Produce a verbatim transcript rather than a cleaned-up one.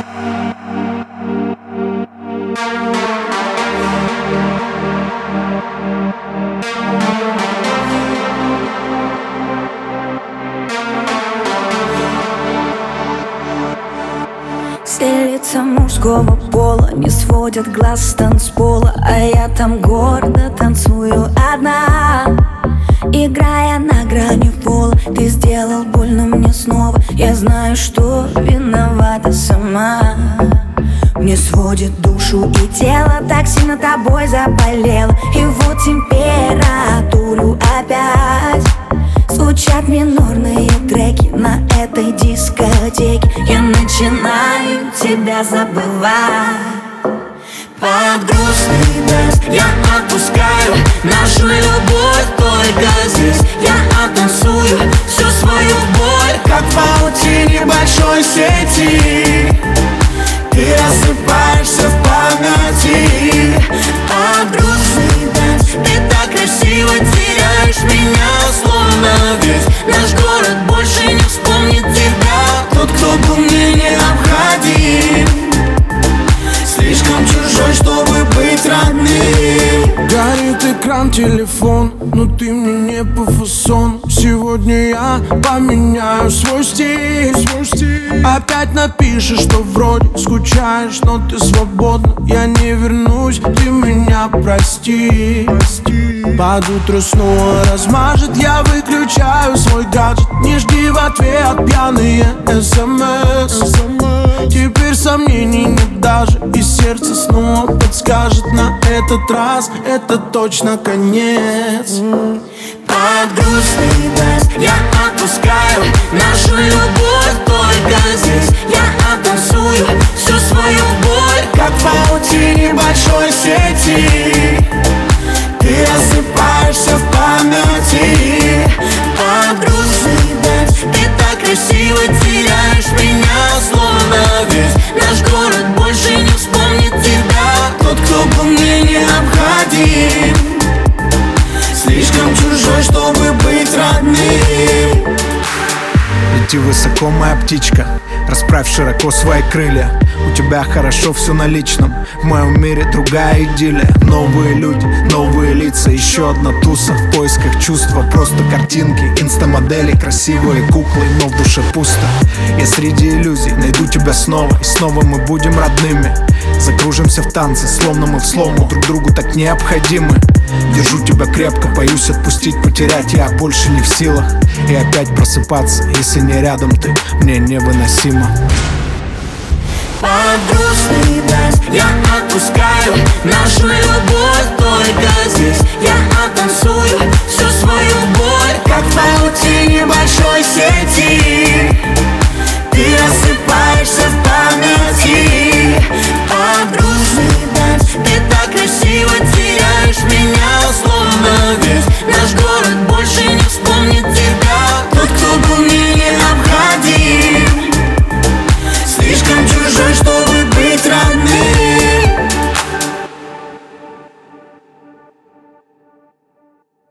Все лица мужского пола не сводят глаз с танцпола, а я там гордо танцую одна, играя на грани пола. Ты сделал больно мне снова, я знаю, что виновата сама. Мне сводит душу и тело, так сильно тобой заболела. И вот температуру опять звучат минорные треки на этой дискотеке. Я начинаю тебя забывать. Под грустный дождь я отпускаю нашу любовь только здесь. Я оттанцую всю свою боль, как в паутине большой сети. Ты рассыпаешься в памяти. Под грустный дождь ты так красиво теряешь меня, словно весь наш город больше не вспомнит тебя. Тот, кто был мне необходим, слишком чужой, чтобы быть родным. Горит экран, телефон, но ты мне не по фасону. Сегодня я поменяю свой стиль, свой стиль. Опять напишешь, что вроде скучаешь, но ты свободна. Я не вернусь, ты меня прости, прости. Под утро снова размажет, я выключаю свой гаджет. Не жди в ответ пьяные смс. Теперь сомнений нет даже, и сердце снова подскажет: на этот раз это точно конец. Под грустный дождь я отпускаю нашу любовь только здесь. Я оттанцую всю свою боль, как в паутине большой сети. Ты рассыпаешься в памяти. Под грустный дождь ты так красиво теряешь меня, словно весь наш город больше не вспомнит тебя. Тот, кто был мне необходим, слишком чужой, чтобы быть родным. Лети высоко, моя птичка, расправь широко свои крылья. У тебя хорошо все на личном, в моем мире другая идиллия. Новые люди, новые лица, еще одна туса в поисках чувства. Просто картинки, инстамодели, красивые куклы, но в душе пусто. Я среди иллюзий найду тебя снова, и снова мы будем родными. Закружимся в танце, словно мы в слому, друг другу так необходимы. Держу тебя крепко, боюсь отпустить, потерять я больше не в силах. И опять просыпаться, если не рядом ты, мне невыносимо. Под грустный дождь я отпускаю нашу любовь только здесь. Я оттанцую всю свою боль, как в паутине большой сети.